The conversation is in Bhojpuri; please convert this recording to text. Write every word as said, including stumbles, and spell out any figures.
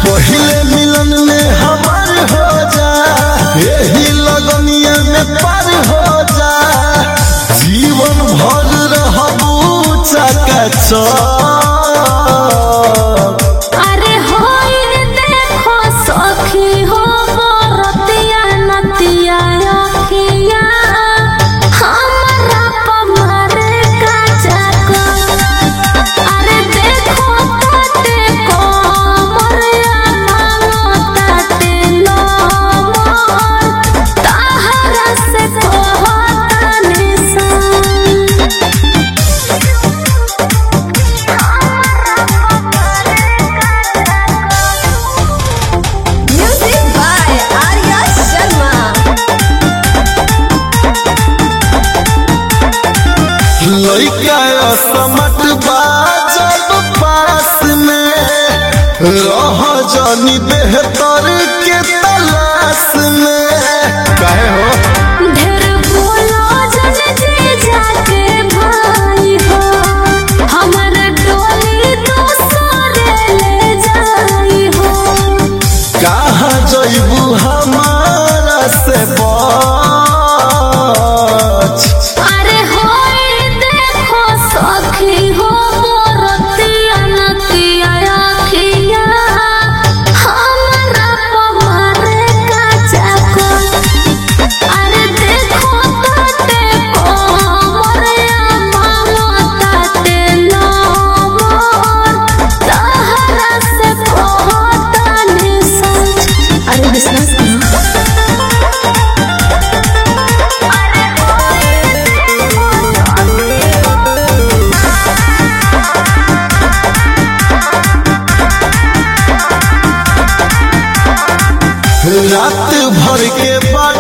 पहले मिलन में हमार हो जा, यही लगनिया में पार हो जा, जीवन भर रहबू चकाचौंध। अरे होई देखो सखी हो बरतिया नतिया अखिया हमरा पमारे काचा को। अरे देखो ताते कोमरिया मांगो ताते लोमर ताहरा से कहता निशान। Music by Arya Sharma. लइका समट बाजब पास में रह जानी बेहतर के तलाश में। काहे हो ढेर बोलो जन जी जाके भाई हो, हमर डोली दोसरे ले जाई हो। कहाँ जइबू हमारा से बच। अरे होई देखो सखी हो बरतिया नतिया अखिया हमरा पमारे काचा को। अरे देखो ताते कोमरिया मांगो ताते लोमर ताहरा से कहता निशान। अरे विश्वास करो। रात भर के बाद